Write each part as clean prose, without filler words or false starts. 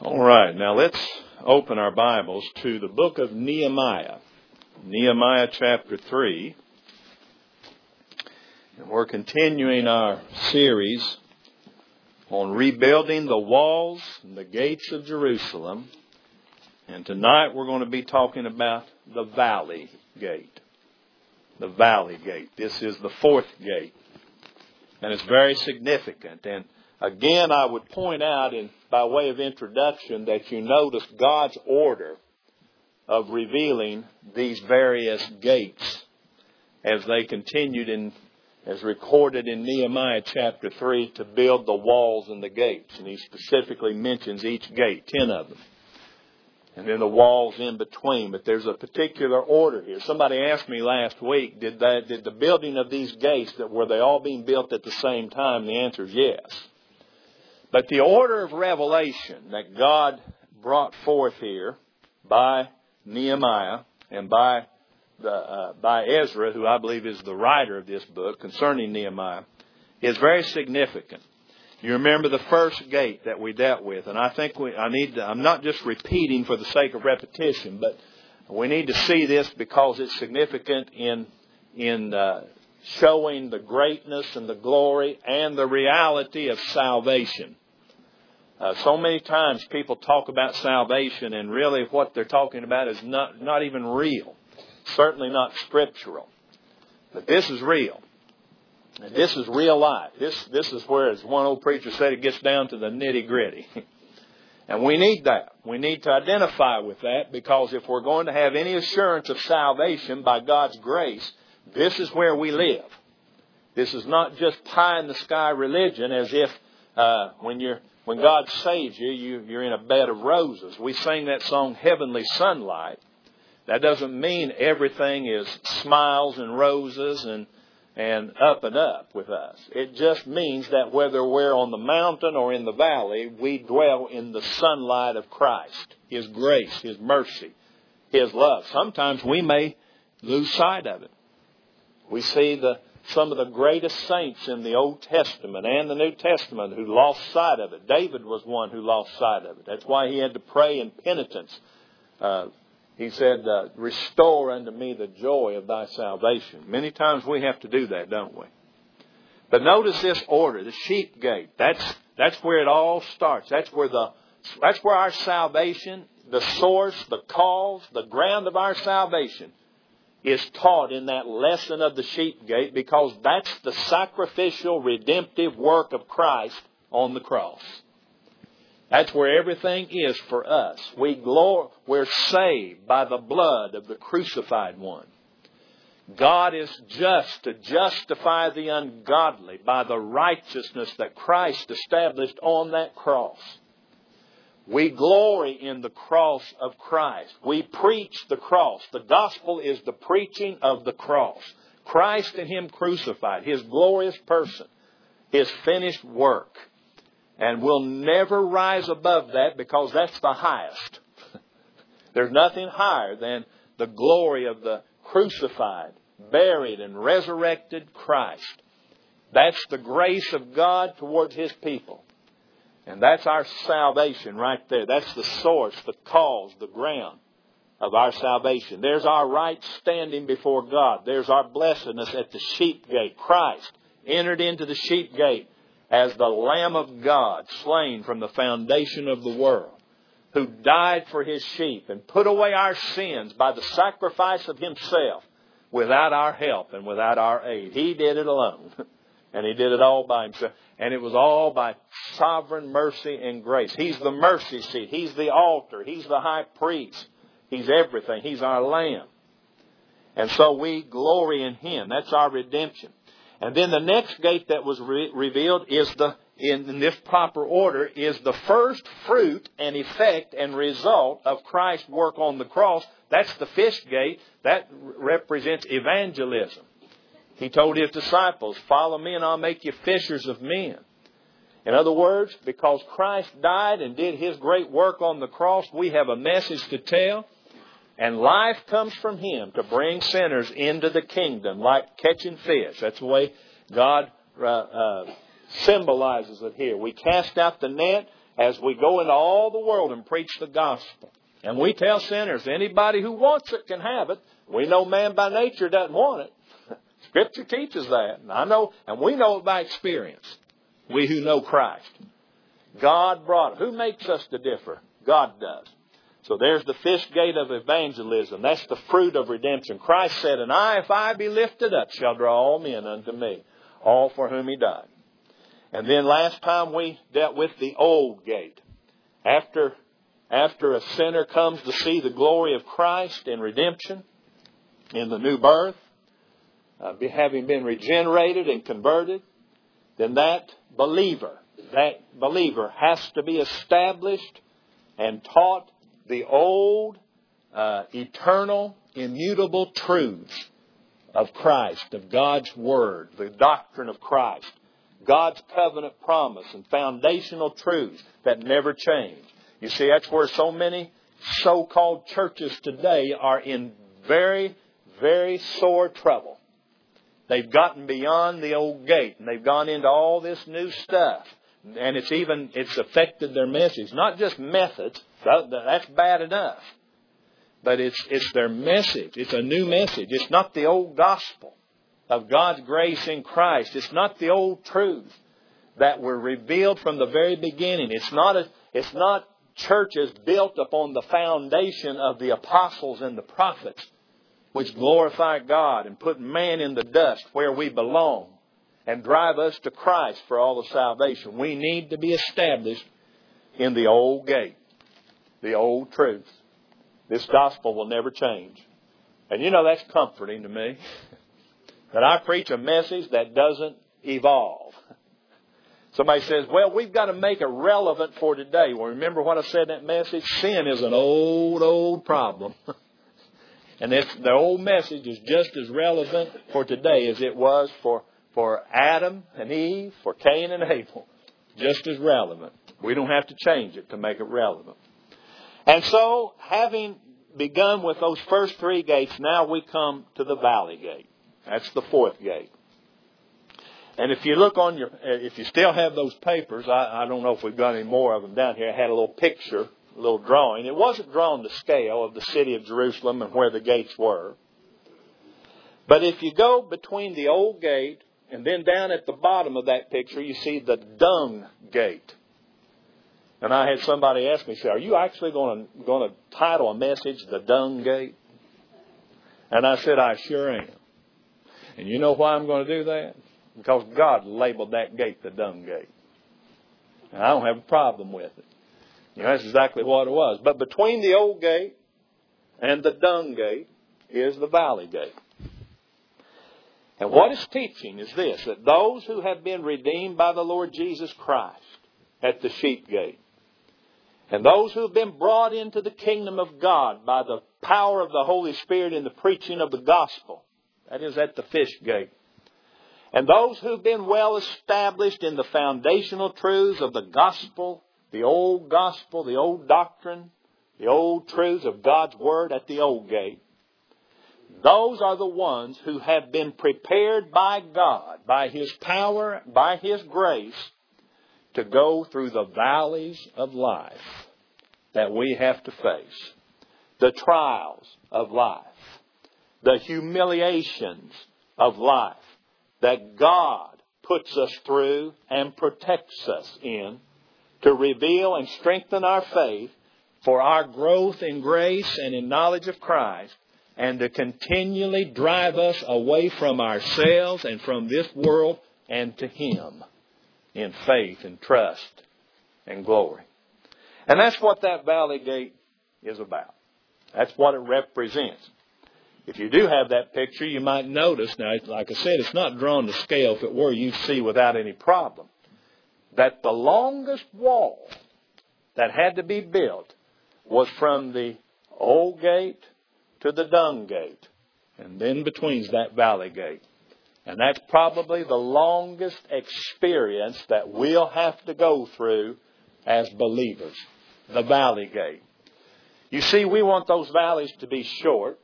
All right, now let's open our Bibles to the book of Nehemiah. Nehemiah chapter 3. And we're continuing our series on rebuilding the walls and the gates of Jerusalem. And tonight we're going to be talking about the Valley Gate. The Valley Gate. This is the fourth gate. And it's very significant. And again, I would point out by way of introduction that you notice God's order of revealing these various gates as they continued as recorded in Nehemiah chapter 3 to build the walls and the gates. And he specifically mentions each gate, 10 of them. And then the walls in between. But there's a particular order here. Somebody asked me last week, did the building of these gates, were they all being built at the same time? The answer is yes. But the order of revelation that God brought forth here by Nehemiah and by Ezra, who I believe is the writer of this book concerning Nehemiah, is very significant. You remember the first gate that we dealt with, and I think I'm not just repeating for the sake of repetition, but we need to see this because it's significant in showing the greatness and the glory and the reality of salvation. So many times people talk about salvation and really what they're talking about is not even real. Certainly not scriptural. But this is real. And this is real life. This is where, as one old preacher said, it gets down to the nitty-gritty. And we need that. We need to identify with that because if we're going to have any assurance of salvation by God's grace, this is where we live. This is not just pie-in-the-sky religion as if when God saves you, you're in a bed of roses. We sing that song, Heavenly Sunlight. That doesn't mean everything is smiles and roses and up with us. It just means that whether we're on the mountain or in the valley, we dwell in the sunlight of Christ, His grace, His mercy, His love. Sometimes we may lose sight of it. We see some of the greatest saints in the Old Testament and the New Testament who lost sight of it. David was one who lost sight of it. That's why he had to pray in penitence. He said, restore unto me the joy of thy salvation. Many times we have to do that, don't we? But notice this order, the sheep gate. That's where it all starts. That's where our salvation, the source, the cause, the ground of our salvation is taught in that lesson of the sheep gate because that's the sacrificial, redemptive work of Christ on the cross. That's where everything is for us. We're saved by the blood of the crucified one. God is just to justify the ungodly by the righteousness that Christ established on that cross. We glory in the cross of Christ. We preach the cross. The gospel is the preaching of the cross. Christ and Him crucified, His glorious person, His finished work. And we'll never rise above that because that's the highest. There's nothing higher than the glory of the crucified, buried, and resurrected Christ. That's the grace of God towards His people. And that's our salvation right there. That's the source, the cause, the ground of our salvation. There's our right standing before God. There's our blessedness at the sheep gate. Christ entered into the sheep gate as the Lamb of God, slain from the foundation of the world, who died for His sheep and put away our sins by the sacrifice of Himself without our help and without our aid. He did it alone. And He did it all by Himself. And it was all by sovereign mercy and grace. He's the mercy seat. He's the altar. He's the high priest. He's everything. He's our Lamb. And so we glory in Him. That's our redemption. And then the next gate that was revealed is in this proper order, is the first fruit and effect and result of Christ's work on the cross. That's the fish gate. That represents evangelism. He told His disciples, follow me and I'll make you fishers of men. In other words, because Christ died and did His great work on the cross, we have a message to tell. And life comes from Him to bring sinners into the kingdom like catching fish. That's the way God symbolizes it here. We cast out the net as we go into all the world and preach the gospel. And we tell sinners, anybody who wants it can have it. We know man by nature doesn't want it. Scripture teaches that. And I know, and we know it by experience. We who know Christ. God brought it. Who makes us to differ? God does. So there's the fish gate of evangelism. That's the fruit of redemption. Christ said, and I, if I be lifted up, shall draw all men unto me, all for whom He died. And then last time we dealt with the old gate. After a sinner comes to see the glory of Christ in redemption, in the new birth, having been regenerated and converted, then that believer has to be established and taught the old, eternal, immutable truths of Christ, of God's Word, the doctrine of Christ, God's covenant promise and foundational truths that never change. You see, that's where so many so-called churches today are in very, very sore trouble. They've gotten beyond the old gate and they've gone into all this new stuff. And it's affected their message. Not just methods. That's bad enough. But it's their message. It's a new message. It's not the old gospel of God's grace in Christ. It's not the old truths that were revealed from the very beginning. It's not churches built upon the foundation of the apostles and the prophets, which glorify God and put man in the dust where we belong and drive us to Christ for all the salvation. We need to be established in the old gate, the old truths. This gospel will never change. And you know, that's comforting to me. That I preach a message that doesn't evolve. Somebody says, well, we've got to make it relevant for today. Well, remember what I said in that message? Sin is an old problem. And the old message is just as relevant for today as it was for Adam and Eve, for Cain and Abel. Just as relevant. We don't have to change it to make it relevant. And so, having begun with those first three gates, now we come to the valley gate. That's the fourth gate. And if you look if you still have those papers, I don't know if we've got any more of them down here. I had a little picture, a little drawing. It wasn't drawn to scale of the city of Jerusalem and where the gates were. But if you go between the old gate and then down at the bottom of that picture, you see the dung gate. And I had somebody ask me, say, are you actually going to title a message, The Dung Gate? And I said, I sure am. And you know why I'm going to do that? Because God labeled that gate the dung gate. And I don't have a problem with it. You know, that's exactly what it was. But between the old gate and the dung gate is the valley gate. And what it's teaching is this, that those who have been redeemed by the Lord Jesus Christ at the sheep gate, and those who have been brought into the kingdom of God by the power of the Holy Spirit in the preaching of the gospel, that is at the fish gate, and those who have been well established in the foundational truths of the gospel, the old doctrine, the old truths of God's Word at the old gate, those are the ones who have been prepared by God, by His power, by His grace, to go through the valleys of life that we have to face. The trials of life. The humiliations of life that God puts us through and protects us in to reveal and strengthen our faith for our growth in grace and in knowledge of Christ, and to continually drive us away from ourselves and from this world and to Him in faith and trust and glory. And that's what that valley gate is about. That's what it represents. If you do have that picture, you might notice, now, like I said, it's not drawn to scale. If it were, you'd see without any problem, that the longest wall that had to be built was from the old gate to the dung gate, and then between's that valley gate. And that's probably the longest experience that we'll have to go through as believers, the valley gate. You see, we want those valleys to be short.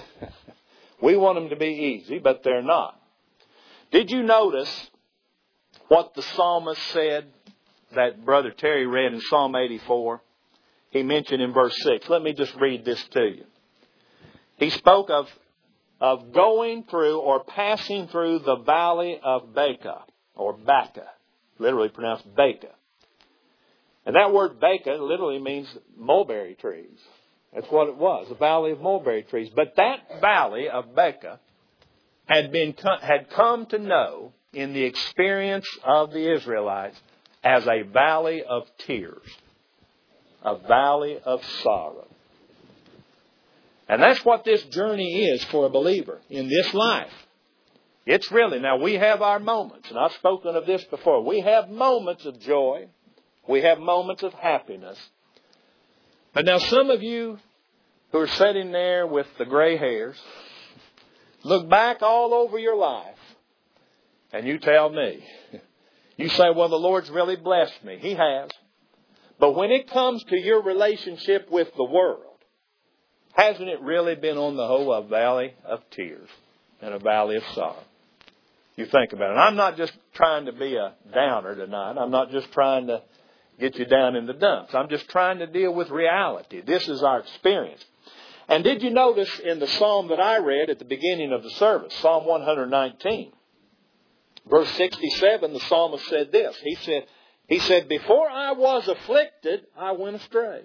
We want them to be easy, but they're not. Did you notice what the psalmist said that Brother Terry read in Psalm 84, he mentioned in verse 6. Let me just read this to you. He spoke of going through or passing through the valley of Baca, or Baca, literally pronounced Baca. And that word Baca literally means mulberry trees. That's what it was, a valley of mulberry trees. But that valley of Baca had come to know in the experience of the Israelites as a valley of tears, a valley of sorrow. And that's what this journey is for a believer in this life. It's really, now we have our moments, and I've spoken of this before. We have moments of joy. We have moments of happiness. But now some of you who are sitting there with the gray hairs, look back all over your life, and you tell me, you say, well, the Lord's really blessed me. He has. But when it comes to your relationship with the world, hasn't it really been on the whole a valley of tears and a valley of sorrow? You think about it. I'm not just trying to be a downer tonight. I'm not just trying to get you down in the dumps. I'm just trying to deal with reality. This is our experience. And did you notice in the psalm that I read at the beginning of the service, Psalm 119, verse 67, the psalmist said this. He said, before I was afflicted, I went astray.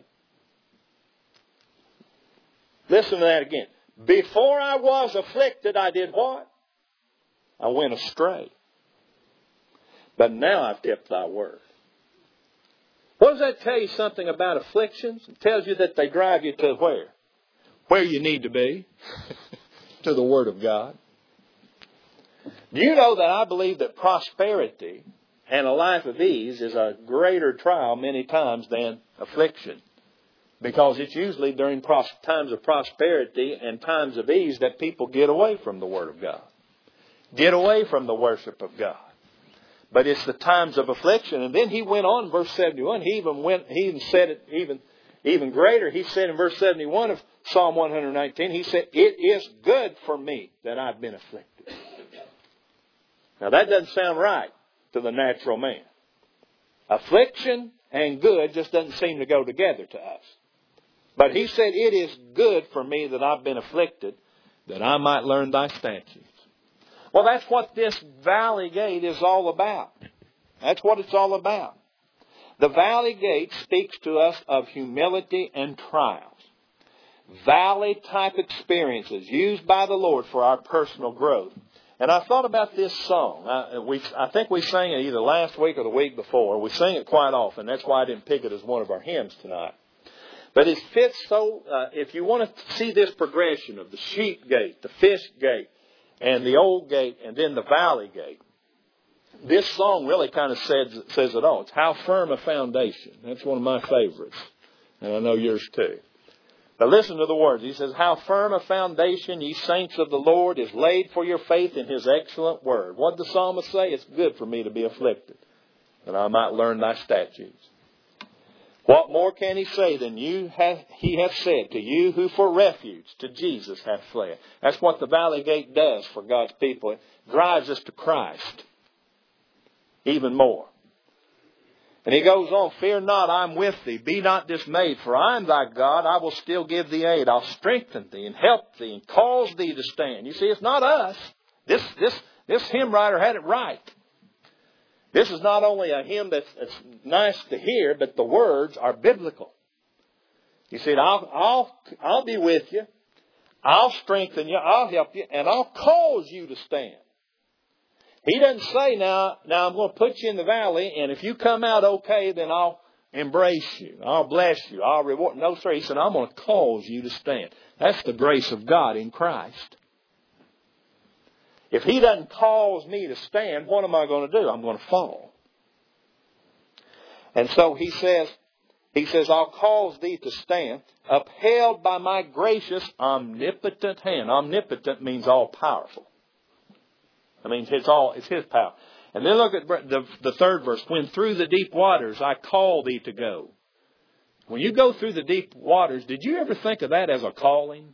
Listen to that again. Before I was afflicted, I did what? I went astray. But now I've kept thy word. What does that tell you something about afflictions? It tells you that they drive you to where? Where you need to be. To the Word of God. Do you know that I believe that prosperity and a life of ease is a greater trial many times than affliction? Because it's usually during times of prosperity and times of ease that people get away from the Word of God. Get away from the worship of God. But it's the times of affliction. And then he went on in verse 71. He even said it even greater. He said in verse 71 of Psalm 119, he said, it is good for me that I've been afflicted. Now that doesn't sound right to the natural man. Affliction and good just doesn't seem to go together to us. But he said, it is good for me that I've been afflicted, that I might learn thy statutes. Well, that's what this valley gate is all about. That's what it's all about. The valley gate speaks to us of humility and trials. Valley-type experiences used by the Lord for our personal growth. And I thought about this song. I think we sang it either last week or the week before. We sing it quite often. That's why I didn't pick it as one of our hymns tonight. But it fits so, if you want to see this progression of the sheep gate, the fish gate, and the old gate, and then the valley gate, this song really kind of says it all. It's How Firm a Foundation. That's one of my favorites. And I know yours too. But listen to the words. He says, how firm a foundation, ye saints of the Lord, is laid for your faith in His excellent word. What did the psalmist say? It's good for me to be afflicted, that I might learn thy statutes. What more can he say than he hath said to you who for refuge to Jesus hath fled? That's what the valley gate does for God's people. It drives us to Christ even more. And he goes on, fear not, I'm with thee. Be not dismayed, for I am thy God. I will still give thee aid. I'll strengthen thee and help thee and cause thee to stand. You see, it's not us. This hymn writer had it right. This is not only a hymn that's nice to hear, but the words are biblical. He said, I'll be with you. I'll strengthen you. I'll help you. And I'll cause you to stand. He doesn't say, now I'm going to put you in the valley, and if you come out okay, then I'll embrace you. I'll bless you. I'll reward. No, sir. He said, I'm going to cause you to stand. That's the grace of God in Christ. If He doesn't cause me to stand, what am I going to do? I'm going to fall. And so He says, I'll cause thee to stand, upheld by my gracious, omnipotent hand. Omnipotent means all powerful. I mean, it's His power. And then look at the third verse. When through the deep waters I call thee to go. When you go through the deep waters, did you ever think of that as a calling?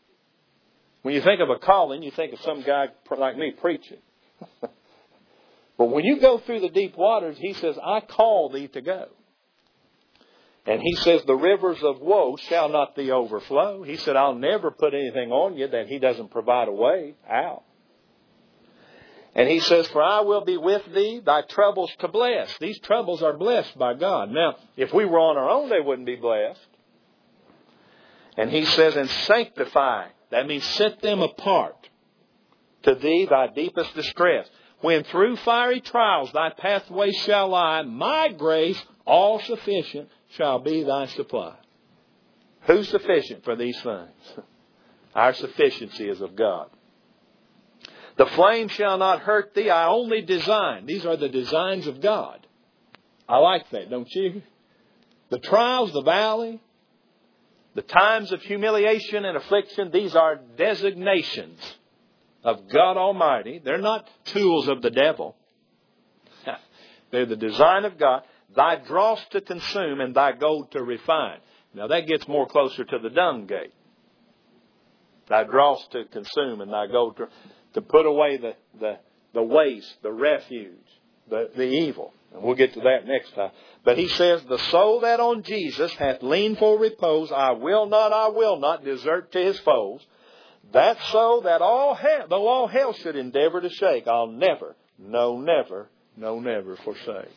When you think of a calling, you think of some guy like me preaching. But when you go through the deep waters, He says, I call thee to go. And He says, the rivers of woe shall not thee overflow. He said, I'll never put anything on you that He doesn't provide a way out. And He says, for I will be with thee, thy troubles to bless. These troubles are blessed by God. Now, if we were on our own, they wouldn't be blessed. And He says, and sanctify. That means set them apart. To thee, thy deepest distress. When through fiery trials thy pathway shall lie, my grace, all sufficient, shall be thy supply. Who's sufficient for these things? Our sufficiency is of God. The flame shall not hurt thee, I only design. These are the designs of God. I like that, don't you? The trials, the valley, the times of humiliation and affliction, these are designations of God Almighty. They're not tools of the devil. They're the design of God. Thy dross to consume and thy gold to refine. Now that gets more closer to the dung gate. Thy dross to consume and thy gold to put away the waste, the refuge, the evil. And we'll get to that next time. But He says, the soul that on Jesus hath leaned for repose, I will not desert to his foes. That soul that though all hell should endeavor to shake, I'll never, no never forsake.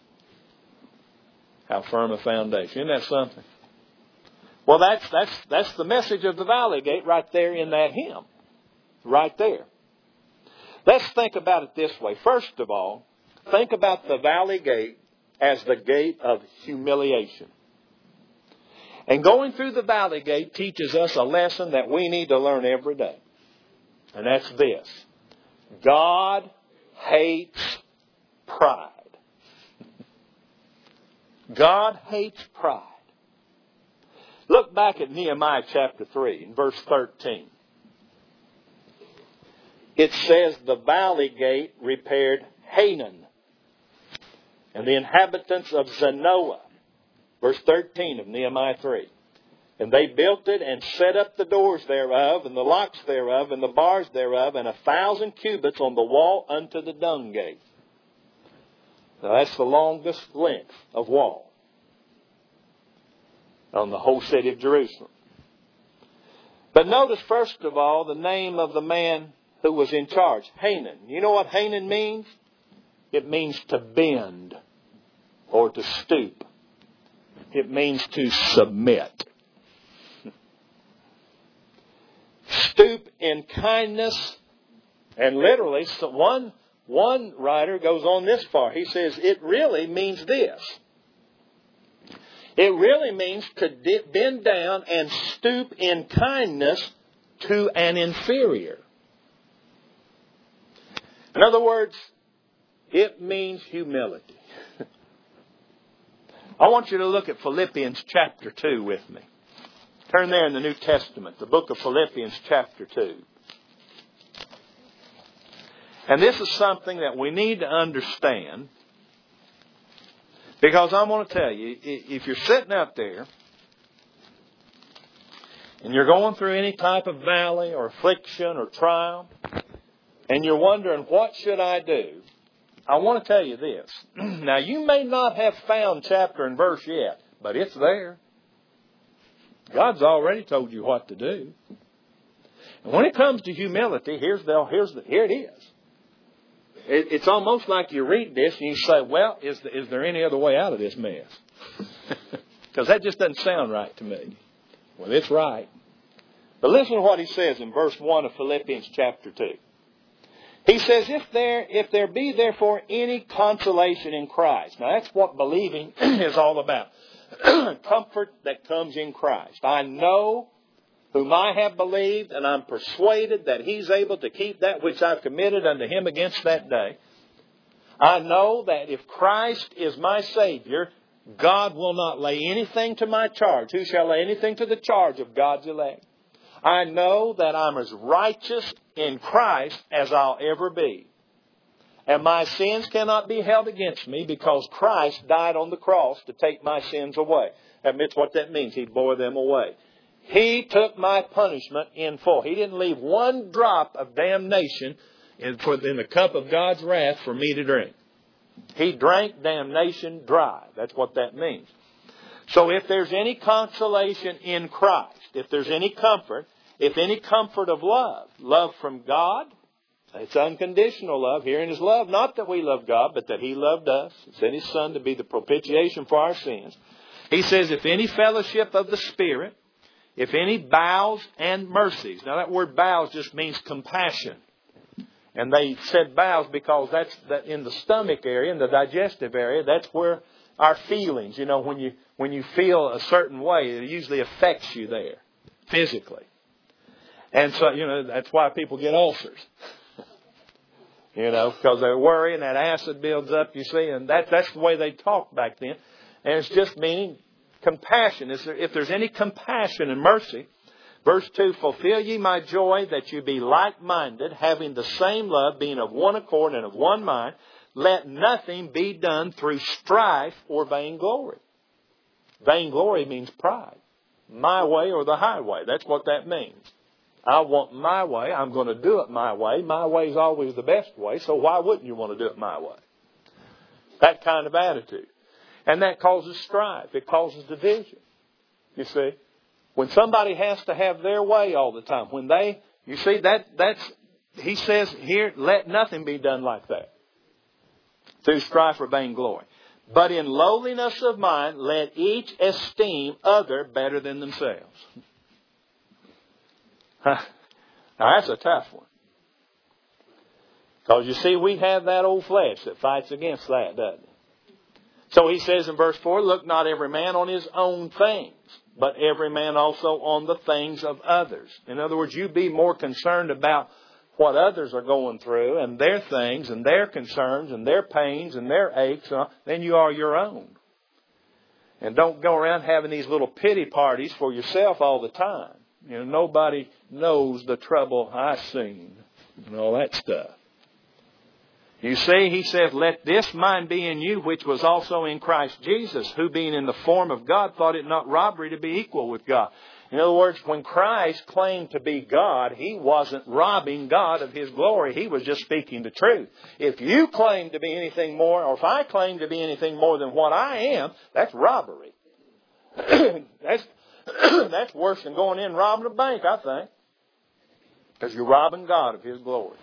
How firm a foundation. Isn't that something? Well, that's the message of the Valley Gate right there in that hymn. Right there. Let's think about it this way. First of all, think about the Valley Gate as the gate of humiliation. And going through the Valley Gate teaches us a lesson that we need to learn every day. And that's this. God hates pride. God hates pride. Look back at Nehemiah chapter 3 in verse 13. It says, the Valley Gate repaired Hanan and the inhabitants of Zanoah. Verse 13 of Nehemiah 3. And they built it and set up the doors thereof, and the locks thereof, and the bars thereof, and 1,000 cubits on the wall unto the dung gate. Now that's the longest length of wall on the whole city of Jerusalem. But notice first of all the name of the man who was in charge, Hanan. You know what Hanan means? It means to bend or to stoop. It means to submit. Stoop in kindness. And literally, so one writer goes on this far. He says it really means this. It really means to bend down and stoop in kindness to an inferior. In other words, it means humility. I want you to look at Philippians chapter 2 with me. Turn there in the New Testament, the book of Philippians chapter 2. And this is something that we need to understand. Because I'm going to tell you, if you're sitting out there and you're going through any type of valley or affliction or trial, and you're wondering, what should I do? I want to tell you this. Now, you may not have found chapter and verse yet, but it's there. God's already told you what to do. And when it comes to humility, here it is. It's almost like you read this and you say, well, is there any other way out of this mess? Because that just doesn't sound right to me. Well, it's right. But listen to what he says in verse 1 of Philippians chapter 2. He says, if there be therefore any consolation in Christ. Now that's what believing is all about. Comfort that comes in Christ. I know whom I have believed, and I'm persuaded that He's able to keep that which I've committed unto Him against that day. I know that if Christ is my Savior, God will not lay anything to my charge. Who shall lay anything to the charge of God's elect? I know that I'm as righteous in Christ as I'll ever be. And my sins cannot be held against me because Christ died on the cross to take my sins away. That's what that means. He bore them away. He took my punishment in full. He didn't leave one drop of damnation in the cup of God's wrath for me to drink. He drank damnation dry. That's what that means. So if there's any consolation in Christ, if there's any comfort, if any comfort of love, love from God, it's unconditional love. Herein is love, not that we love God, but that He loved us. He sent His Son to be the propitiation for our sins. He says, if any fellowship of the Spirit, if any bowels and mercies. Now that word bowels just means compassion. And they said bowels because that's in the stomach area, in the digestive area, that's where our feelings, when you feel a certain way, it usually affects you there, physically. And so, that's why people get ulcers. Because they're worrying, that acid builds up, you see, and that's the way they talked back then. And it's just meaning compassion. If there's any compassion and mercy. Verse 2, fulfill ye my joy that you be like-minded, having the same love, being of one accord and of one mind. Let nothing be done through strife or vainglory. Vainglory means pride. My way or the highway. That's what that means. I want my way. I'm going to do it my way. My way is always the best way. So why wouldn't you want to do it my way? That kind of attitude. And that causes strife. It causes division. You see? When somebody has to have their way all the time. He says here, let nothing be done like that. Through strife or vainglory. But in lowliness of mind, let each esteem other better than themselves. Now that's a tough one. Because you see, we have that old flesh that fights against that, doesn't it? So he says in verse 4, look not every man on his own things, but every man also on the things of others. In other words, you be more concerned about what others are going through and their things and their concerns and their pains and their aches than you are your own. And don't go around having these little pity parties for yourself all the time. Nobody knows the trouble I've seen and all that stuff. You see, he says, let this mind be in you, which was also in Christ Jesus, who being in the form of God, thought it not robbery to be equal with God. In other words, when Christ claimed to be God, He wasn't robbing God of His glory. He was just speaking the truth. If you claim to be anything more, or if I claim to be anything more than what I am, that's robbery. That's worse than going in and robbing a bank, I think. Because you're robbing God of His glory.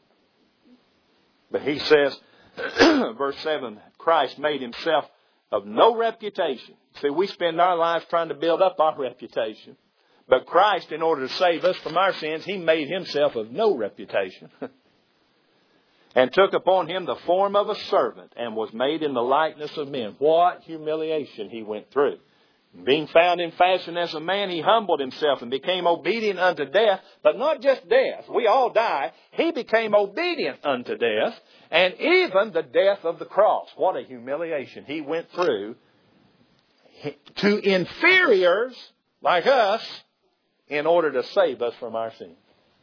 But he says, verse 7, Christ made Himself of no reputation. See, we spend our lives trying to build up our reputation. But Christ, in order to save us from our sins, He made Himself of no reputation. And took upon Him the form of a servant, and was made in the likeness of men. What humiliation He went through. Being found in fashion as a man, He humbled Himself and became obedient unto death. But not just death. We all die. He became obedient unto death. And even the death of the cross. What a humiliation He went through to inferiors like us in order to save us from our sins.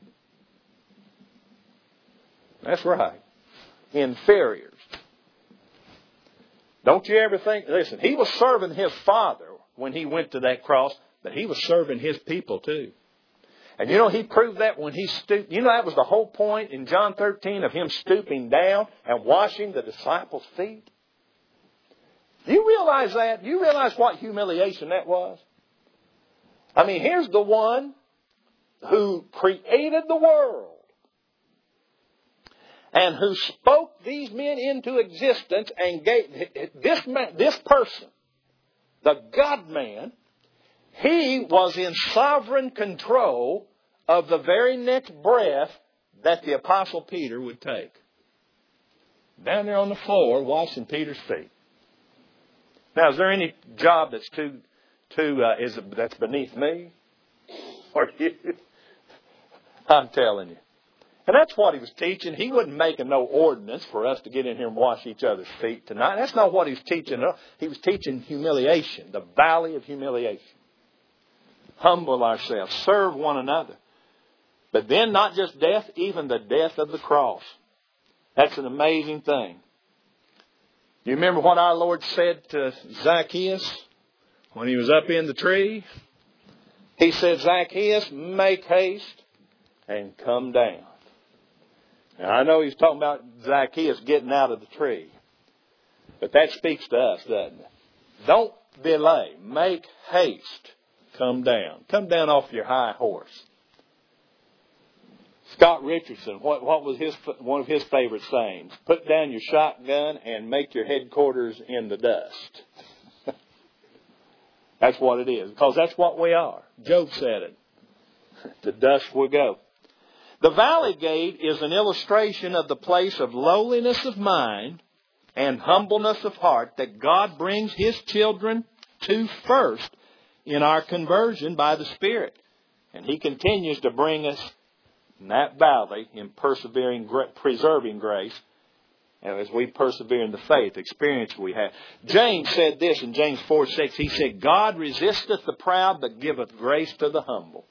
That's right. Inferiors. Don't you ever think, listen, He was serving His Father when He went to that cross, but He was serving His people too. And He proved that when He stooped. That was the whole point in John 13 of Him stooping down and washing the disciples' feet. You realize that? You realize what humiliation that was? I mean, here's the one who created the world and who spoke these men into existence and gave this person, the God-man, He was in sovereign control of the very next breath that the Apostle Peter would take. Down there on the floor washing Peter's feet. Now, is there any job that's that's beneath me or you? I'm telling you. And that's what He was teaching. He wasn't making no ordinance for us to get in here and wash each other's feet tonight. That's not what He was teaching. He was teaching humiliation, the valley of humiliation. Humble ourselves, serve one another. But then not just death, even the death of the cross. That's an amazing thing. You remember what our Lord said to Zacchaeus when he was up in the tree? He said, Zacchaeus, make haste and come down. And I know he's talking about Zacchaeus getting out of the tree. But that speaks to us, doesn't it? Don't delay. Make haste. Come down. Come down off your high horse. Scott Richardson, what was one of his favorite sayings? Put down your shotgun and make your headquarters in the dust. That's what it is, because that's what we are. Job said it. The dust will go. The valley gate is an illustration of the place of lowliness of mind and humbleness of heart that God brings His children to first in our conversion by the Spirit. And He continues to bring us in that valley in preserving grace. And as we persevere in the faith, experience we have. James said this in James 4:6. He said, God resisteth the proud, but giveth grace to the humble.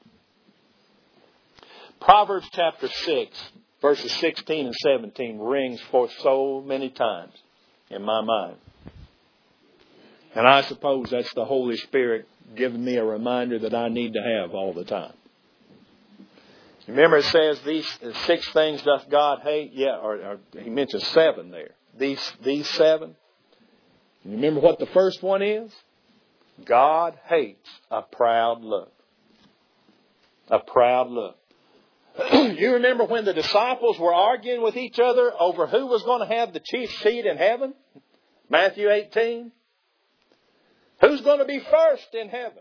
Proverbs chapter 6, verses 16 and 17 rings forth so many times in my mind. And I suppose that's the Holy Spirit giving me a reminder that I need to have all the time. Remember it says these 6 things doth God hate? Yeah, or he mentions 7 there. These 7. You remember what the first one is? God hates a proud look. A proud look. You remember when the disciples were arguing with each other over who was going to have the chief seat in heaven? Matthew 18. Who's going to be first in heaven?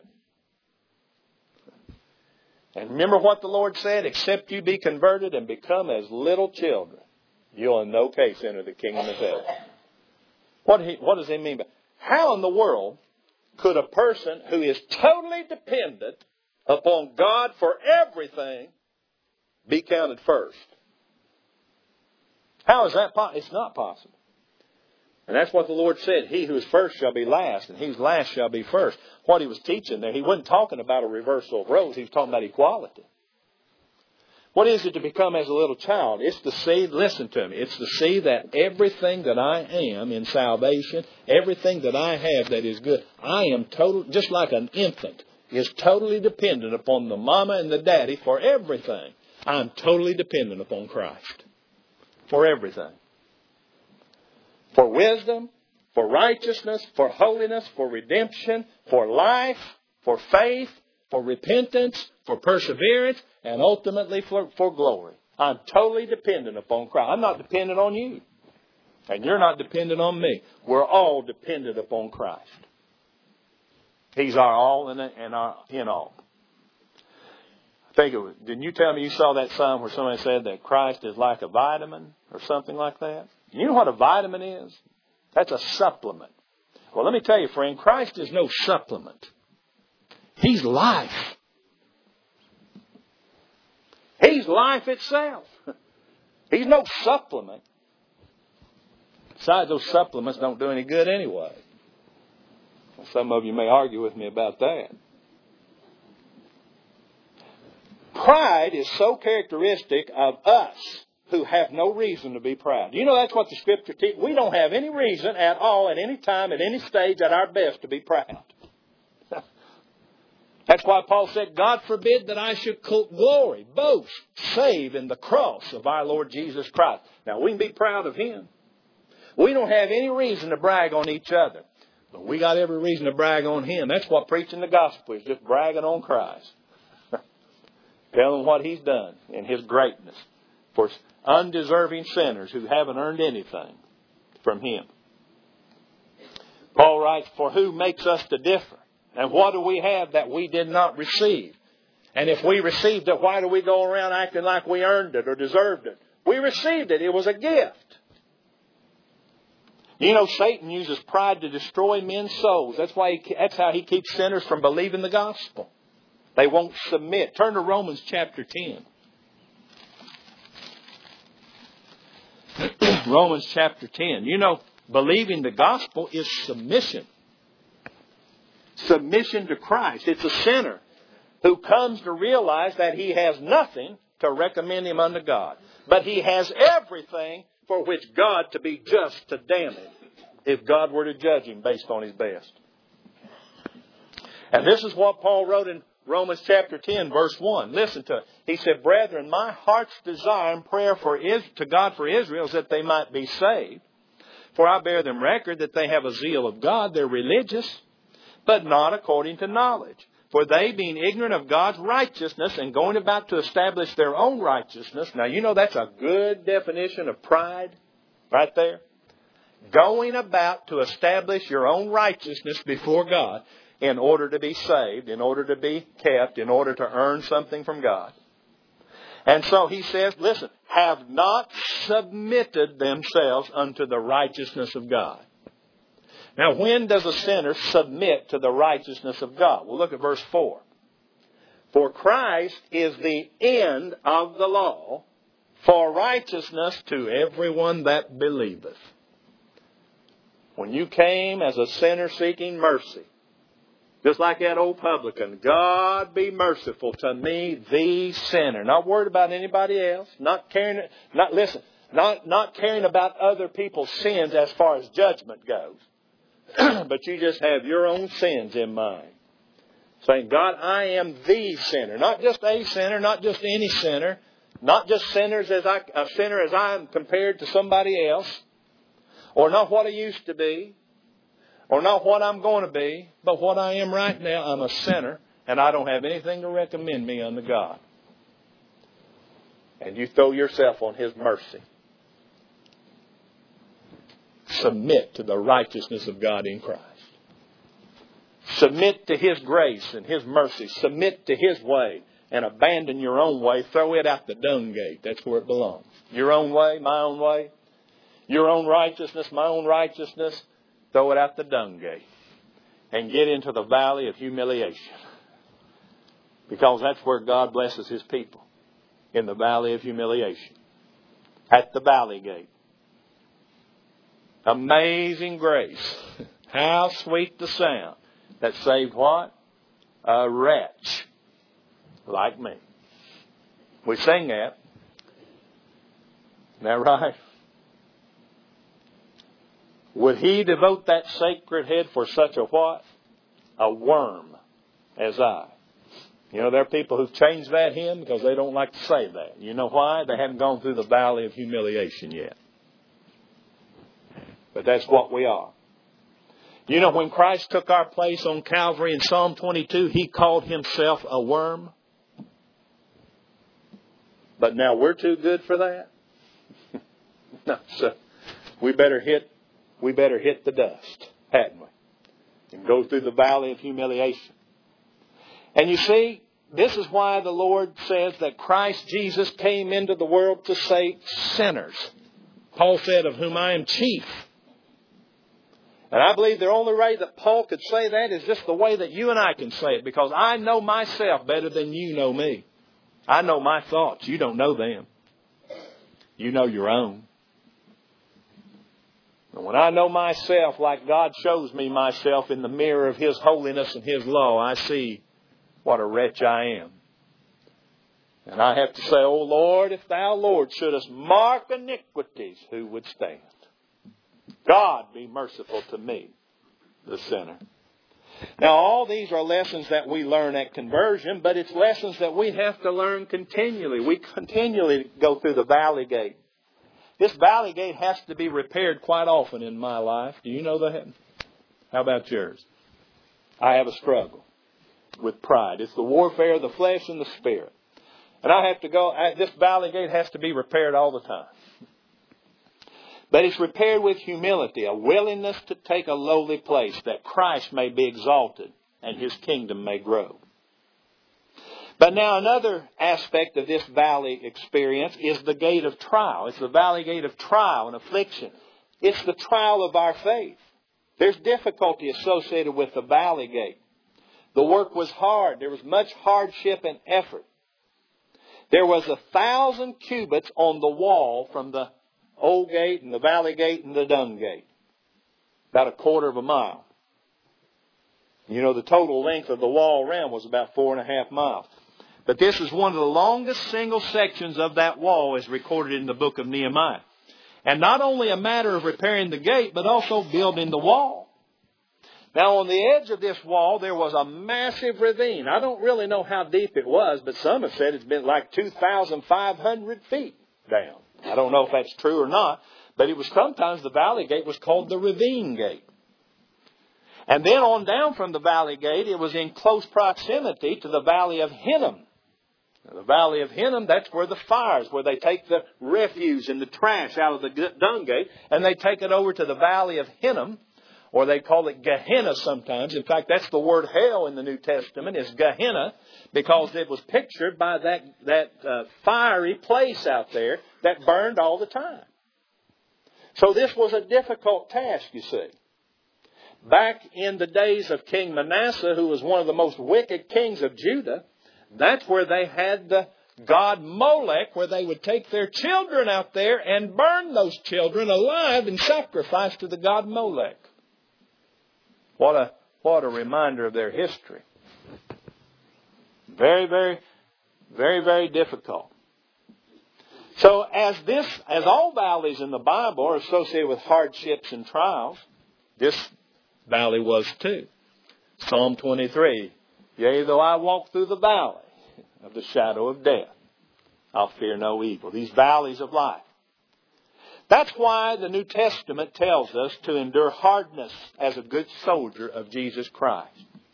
And remember what the Lord said? Except you be converted and become as little children, you'll in no case enter the kingdom of heaven. What does he mean by? How in the world could a person who is totally dependent upon God for everything be counted first? How is that possible? It's not possible. And that's what the Lord said. He who is first shall be last, and he who is last shall be first. What he was teaching there, he wasn't talking about a reversal of roles. He was talking about equality. What is it to become as a little child? It's to see, listen to me, it's to see that everything that I am in salvation, everything that I have that is good, I am total, just like an infant is totally dependent upon the mama and the daddy for everything. I'm totally dependent upon Christ for everything. For wisdom, for righteousness, for holiness, for redemption, for life, for faith, for repentance, for perseverance, and ultimately for glory. I'm totally dependent upon Christ. I'm not dependent on you. And you're not dependent on me. We're all dependent upon Christ. He's our all and our in all. I think it was, didn't you tell me you saw that sign where somebody said that Christ is like a vitamin or something like that? You know what a vitamin is? That's a supplement. Well, let me tell you, friend, Christ is no supplement. He's life. He's life itself. He's no supplement. Besides, those supplements don't do any good anyway. Some of you may argue with me about that. Pride is so characteristic of us who have no reason to be proud. You know that's what the Scripture teaches. We don't have any reason at all, at any time, at any stage, at our best to be proud. That's why Paul said, God forbid that I should glory, boast, save in the cross of our Lord Jesus Christ. Now, we can be proud of Him. We don't have any reason to brag on each other. But we got every reason to brag on Him. That's what preaching the gospel is, just bragging on Christ. Telling what He's done and His greatness for undeserving sinners who haven't earned anything from Him. Paul writes, for who makes us to differ? And what do we have that we did not receive? And if we received it, why do we go around acting like we earned it or deserved it? We received it. It was a gift. You know, Satan uses pride to destroy men's souls. That's how he keeps sinners from believing the gospel. They won't submit. Turn to Romans chapter 10. Romans chapter 10. You know, believing the gospel is submission. Submission to Christ. It's a sinner who comes to realize that he has nothing to recommend him unto God. But he has everything for which God to be just to damn him if God were to judge him based on his best. And this is what Paul wrote in Romans chapter 10, verse 1. Listen to it. He said, Brethren, my heart's desire and prayer to God for Israel is that they might be saved. For I bear them record that they have a zeal of God. They're religious, but not according to knowledge. For they, being ignorant of God's righteousness and going about to establish their own righteousness. Now, you know that's a good definition of pride right there. Going about to establish your own righteousness before God in order to be saved, in order to be kept, in order to earn something from God. And so he says, listen, have not submitted themselves unto the righteousness of God. Now, when does a sinner submit to the righteousness of God? Well, look at verse 4. For Christ is the end of the law for righteousness to everyone that believeth. When you came as a sinner seeking mercy, just like that old publican, God be merciful to me, the sinner. Not worried about anybody else. Not caring about other people's sins as far as judgment goes. But you just have your own sins in mind. Saying, God, I am the sinner. Not just a sinner, not just any sinner. Not just a sinner as I am compared to somebody else. Or not what I used to be. Or not what I'm going to be. But what I am right now, I'm a sinner. And I don't have anything to recommend me unto God. And you throw yourself on His mercy. Submit to the righteousness of God in Christ. Submit to His grace and His mercy. Submit to His way and abandon your own way. Throw it out the dung gate. That's where it belongs. Your own way, my own way. Your own righteousness, my own righteousness. Throw it out the dung gate. And get into the valley of humiliation. Because that's where God blesses His people. In the valley of humiliation. At the valley gate. Amazing grace. How sweet the sound that saved what? A wretch like me. We sing that. Isn't that right? Would He devote that sacred head for such a what? A worm as I. You know, there are people who've changed that hymn because they don't like to say that. You know why? They haven't gone through the valley of humiliation yet. But that's what we are. You know, when Christ took our place on Calvary in Psalm 22, He called Himself a worm. But now we're too good for that. No, so we better hit the dust, hadn't we? And go through the valley of humiliation. And you see, this is why the Lord says that Christ Jesus came into the world to save sinners. Paul said, of whom I am chief. And I believe the only way that Paul could say that is just the way that you and I can say it. Because I know myself better than you know me. I know my thoughts. You don't know them. You know your own. And when I know myself like God shows me myself in the mirror of His holiness and His law, I see what a wretch I am. And I have to say, O Lord, if Thou, Lord, shouldest mark iniquities, who would stand? God be merciful to me, the sinner. Now, all these are lessons that we learn at conversion, but it's lessons that we have to learn continually. We continually go through the valley gate. This valley gate has to be repaired quite often in my life. Do you know that? How about yours? I have a struggle with pride. It's the warfare of the flesh and the spirit. And I have to go, this valley gate has to be repaired all the time. But it's repaired with humility, a willingness to take a lowly place that Christ may be exalted and His kingdom may grow. But now another aspect of this valley experience is the gate of trial. It's the valley gate of trial and affliction. It's the trial of our faith. There's difficulty associated with the valley gate. The work was hard. There was much hardship and effort. There was 1,000 cubits on the wall from the old gate and the valley gate and the dung gate. About a quarter of a mile. You know, the total length of the wall around was about 4.5 miles. But this is one of the longest single sections of that wall as recorded in the book of Nehemiah. And not only a matter of repairing the gate, but also building the wall. Now, on the edge of this wall, there was a massive ravine. I don't really know how deep it was, but some have said it's been like 2,500 feet down. I don't know if that's true or not, but it was sometimes the valley gate was called the ravine gate. And then on down from the valley gate, it was in close proximity to the valley of Hinnom. Now, the valley of Hinnom, that's where the fires, where they take the refuse and the trash out of the dung gate, and they take it over to the valley of Hinnom, or they call it Gehenna sometimes. In fact, that's the word hell in the New Testament, is Gehenna, because it was pictured by that fiery place out there that burned all the time. So this was a difficult task, you see. Back in the days of King Manasseh, who was one of the most wicked kings of Judah, that's where they had the god Molech, where they would take their children out there and burn those children alive and sacrifice to the god Molech. What a reminder of their history. Very, very, very, very difficult. So as all valleys in the Bible are associated with hardships and trials, this valley was too. Psalm 23, yea, though I walk through the valley of the shadow of death, I'll fear no evil. These valleys of life. That's why the New Testament tells us to endure hardness as a good soldier of Jesus Christ.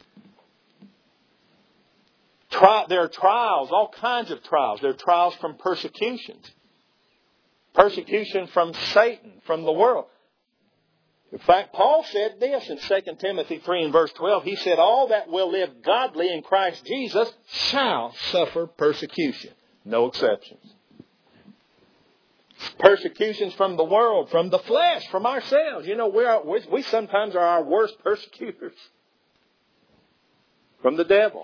There are trials, all kinds of trials. There are trials from persecutions. Persecution from Satan, from the world. In fact, Paul said this in 2 Timothy 3 and verse 12. He said, all that will live godly in Christ Jesus shall suffer persecution. No exceptions. Persecutions from the world, from the flesh, from ourselves. You know, we sometimes are our worst persecutors. From the devil.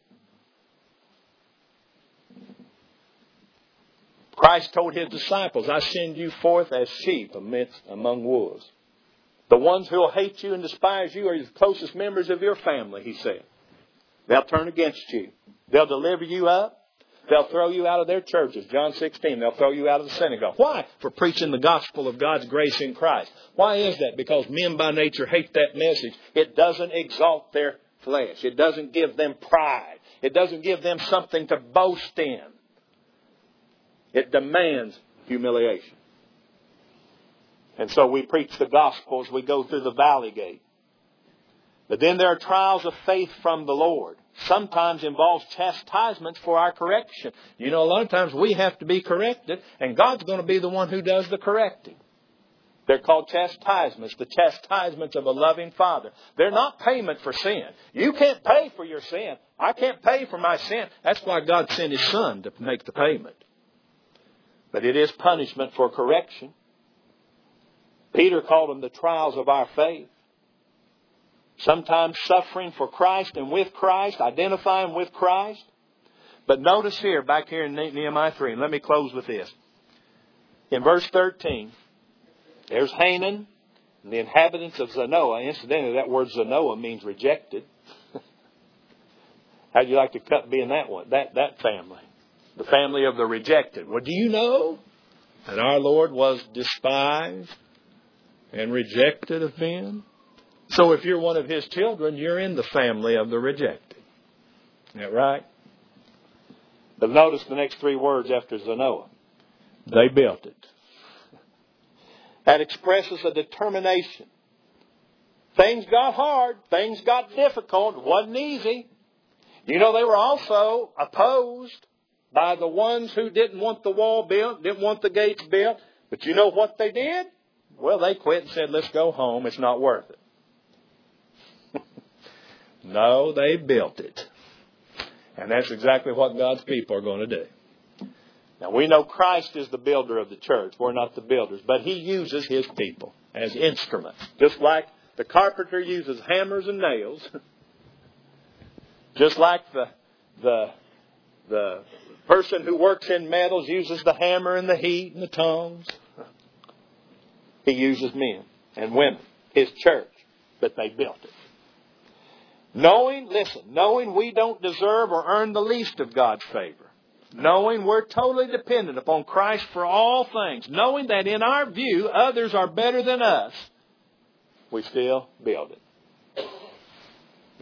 Christ told His disciples, I send you forth as sheep among wolves. The ones who will hate you and despise you are the closest members of your family, He said. They'll turn against you. They'll deliver you up. They'll throw you out of their churches. John 16, they'll throw you out of the synagogue. Why? For preaching the gospel of God's grace in Christ. Why is that? Because men by nature hate that message. It doesn't exalt their flesh. It doesn't give them pride. It doesn't give them something to boast in. It demands humiliation. And so we preach the gospel as we go through the valley gate. But then there are trials of faith from the Lord. Sometimes involves chastisements for our correction. You know, a lot of times we have to be corrected, and God's going to be the one who does the correcting. They're called chastisements, the chastisements of a loving Father. They're not payment for sin. You can't pay for your sin. I can't pay for my sin. That's why God sent His Son to make the payment. But it is punishment for correction. Peter called them the trials of our faith. Sometimes suffering for Christ and with Christ, identifying with Christ. But notice here, back here in Nehemiah 3, and let me close with this. In verse 13, there's Hanan and the inhabitants of Zanoah. Incidentally, that word Zanoah means rejected. How'd you like to be in that one? That family. The family of the rejected. Well, do you know that our Lord was despised and rejected of men? So if you're one of His children, you're in the family of the rejected. Isn't that right? But notice the next three words after Zanoah. They built it. That expresses a determination. Things got hard. Things got difficult. It wasn't easy. You know, they were also opposed by the ones who didn't want the wall built, didn't want the gates built. But you know what they did? Well, they quit and said, let's go home. It's not worth it. No, they built it. And that's exactly what God's people are going to do. Now, we know Christ is the builder of the church. We're not the builders. But He uses His people as instruments. Just like the carpenter uses hammers and nails. Just like the person who works in metals uses the hammer and the heat and the tongs. He uses men and women, His church. But they built it. Knowing we don't deserve or earn the least of God's favor. Knowing we're totally dependent upon Christ for all things. Knowing that in our view, others are better than us. We still build it.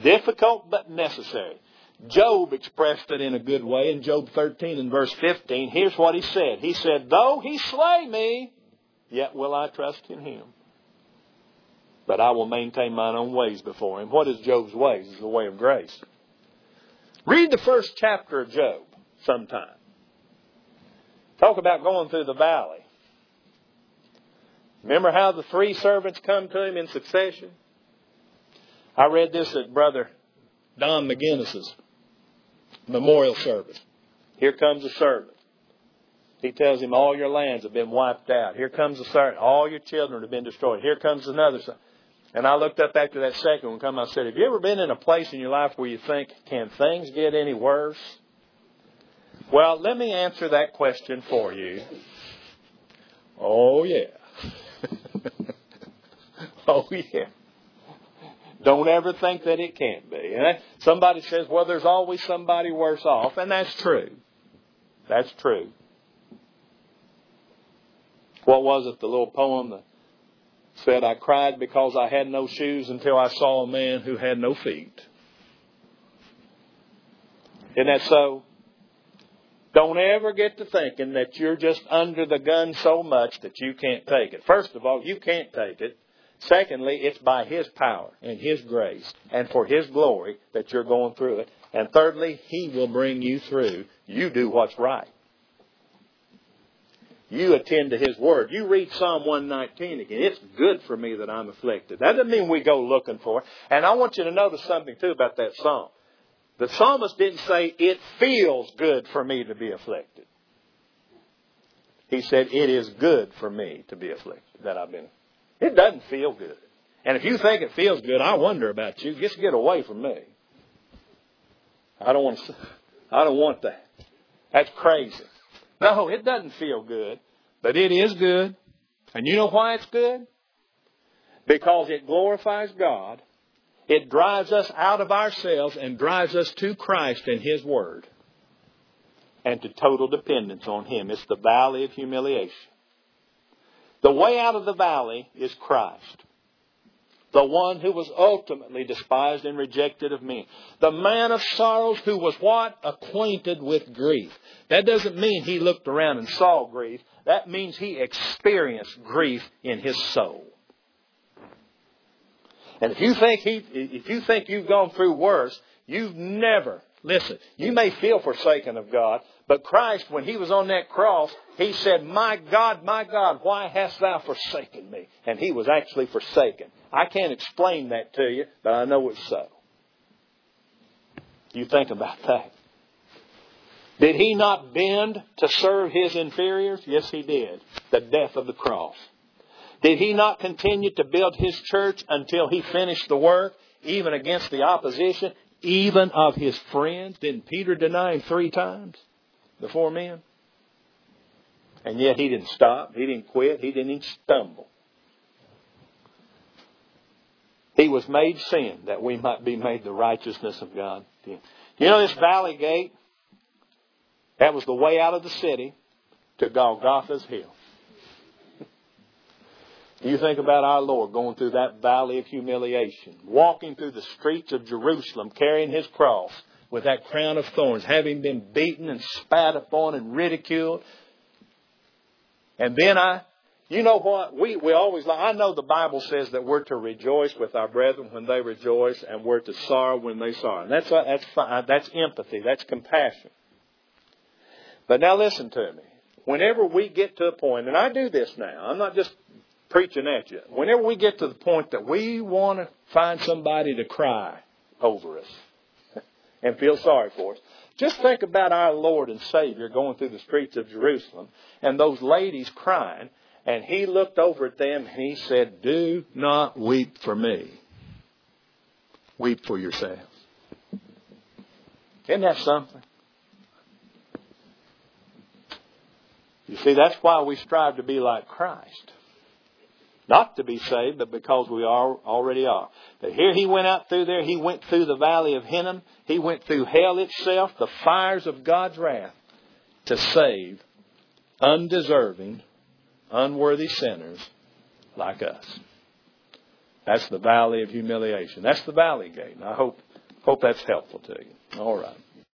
Difficult but necessary. Job expressed it in a good way in Job 13 and verse 15. Here's what he said. He said, though he slay me, yet will I trust in him. But I will maintain mine own ways before him. What is Job's ways? It's the way of grace. Read the first chapter of Job sometime. Talk about going through the valley. Remember how the 3 servants come to him in succession? I read this at Brother Don McGinnis's memorial service. Here comes a servant. He tells him all your lands have been wiped out. Here comes a servant. All your children have been destroyed. Here comes another servant. And I looked up after that second one come. I said, have you ever been in a place in your life where you think, can things get any worse? Well, let me answer that question for you. Oh, yeah. Oh, yeah. Don't ever think that it can't be. And somebody says, well, there's always somebody worse off. And that's true. That's true. What was it, the little poem that said, I cried because I had no shoes until I saw a man who had no feet. Isn't that so? Don't ever get to thinking that you're just under the gun so much that you can't take it. First of all, you can't take it. Secondly, it's by His power and His grace and for His glory that you're going through it. And thirdly, He will bring you through. You do what's right. You attend to His Word. You read Psalm 119 again. It's good for me that I'm afflicted. That doesn't mean we go looking for it. And I want you to notice something too about that psalm. The psalmist didn't say, it feels good for me to be afflicted. He said, it is good for me to be afflicted, that I've been. It doesn't feel good. And if you think it feels good, I wonder about you. Just get away from me. I don't want that. That's crazy. No, it doesn't feel good, but it is good. And you know why it's good? Because it glorifies God. It drives us out of ourselves and drives us to Christ and His Word. And to total dependence on Him. It's the valley of humiliation. The way out of the valley is Christ. The one who was ultimately despised and rejected of men. The man of sorrows who was what? Acquainted with grief. That doesn't mean he looked around and saw grief. That means he experienced grief in his soul. And if you think you've gone through worse, you've never. Listen, you may feel forsaken of God, but Christ, when He was on that cross, He said, my God, why hast thou forsaken me? And He was actually forsaken. I can't explain that to you, but I know it's so. You think about that. Did He not bend to serve His inferiors? Yes, He did. The death of the cross. Did He not continue to build His church until He finished the work, even against the opposition, even of His friends? Didn't Peter deny Him 3 times before men? And yet He didn't stop. He didn't quit. He didn't even stumble. He was made sin that we might be made the righteousness of God. You know this valley gate? That was the way out of the city to Golgotha's hill. You think about our Lord going through that valley of humiliation, walking through the streets of Jerusalem, carrying His cross with that crown of thorns, having been beaten and spat upon and ridiculed. And then you know what? We always, I know the Bible says that we're to rejoice with our brethren when they rejoice, and we're to sorrow when they sorrow. And that's fine. That's empathy. That's compassion. But now listen to me. Whenever we get to a point, and I do this now, I'm not just preaching at you. Whenever we get to the point that we want to find somebody to cry over us and feel sorry for us, just think about our Lord and Savior going through the streets of Jerusalem and those ladies crying, and He looked over at them and He said, do not weep for me. Weep for yourselves. Isn't that something? You see, that's why we strive to be like Christ. Not to be saved, but because we already are. But here He went out through there. He went through the valley of Hinnom. He went through hell itself, the fires of God's wrath, to save undeserving, unworthy sinners like us. That's the valley of humiliation. That's the valley gate. And I hope Hope that's helpful to you. All right.